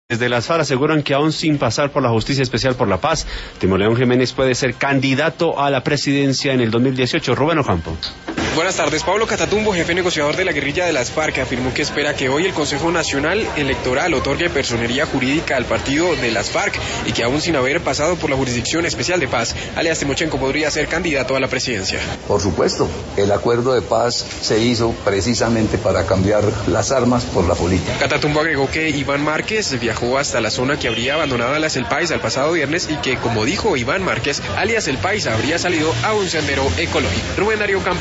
Desde las FARC aseguran que aún sin pasar por la Justicia Especial por la Paz, Timoleón Jiménez puede ser candidato a la presidencia en el 2018. Rubén Ocampo. Buenas tardes. Pablo Catatumbo, jefe negociador de la guerrilla de las FARC, afirmó que espera que hoy el Consejo Nacional Electoral otorgue personería jurídica al partido de las FARC y que aún sin haber pasado por la Jurisdicción Especial de Paz, alias Timochenko podría ser candidato a la presidencia. Por supuesto, el acuerdo de paz se hizo precisamente para cambiar las armas por la política. Catatumbo agregó que Iván Márquez viajó hasta la zona que habría abandonado alias El País el pasado viernes y que, como dijo Iván Márquez, alias El País habría salido a un sendero ecológico. Rubén Darío Campos.